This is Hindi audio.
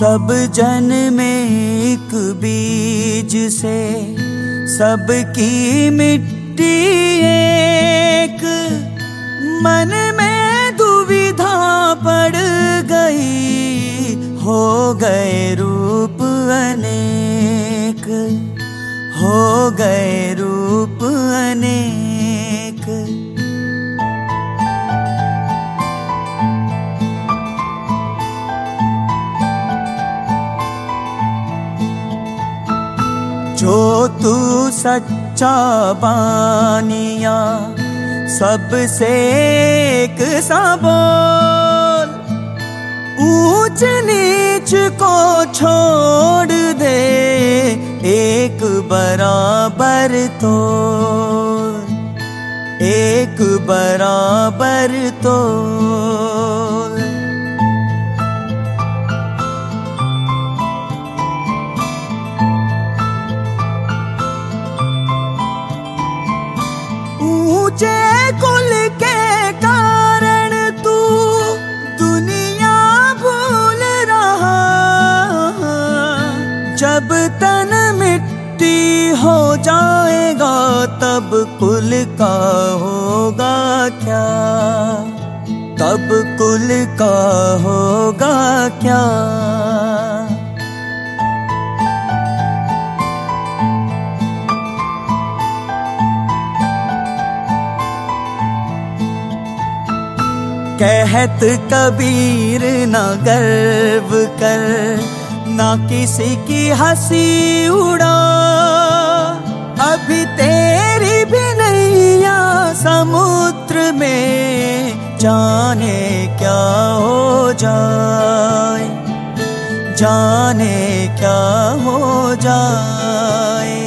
सब जन में एक बीज से सबकी मिट्टी एक, मन में दुविधा पड़ गई, हो गए रूप अनेक, हो गए रूप अनेक। जो तू सच्चा बानिया सबसे एक सा बोल, ऊंच नीच को छोड़ दे, एक बराबर तोल, एक बराबर तोल। ऊंचे कुल के कारण तू दुनिया भूल रहा, जब तन मिट्टी हो जाएगा तब कुल का होगा क्या, तब कुल का होगा क्या। कहत कबीर ना गर्व कर, ना किसी की हंसी उड़ा, अभी तेरी भी नैया समुद्र में जाने क्या हो जाए, जाने क्या हो जाए।